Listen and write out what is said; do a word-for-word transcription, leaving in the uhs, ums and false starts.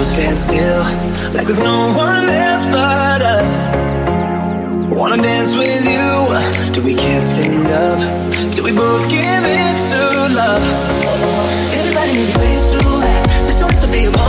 stand still, like there's no one else but us. Wanna dance with you till we can't stand up, till we both give it to love. Everybody needs a place to act. This don't have to be a bar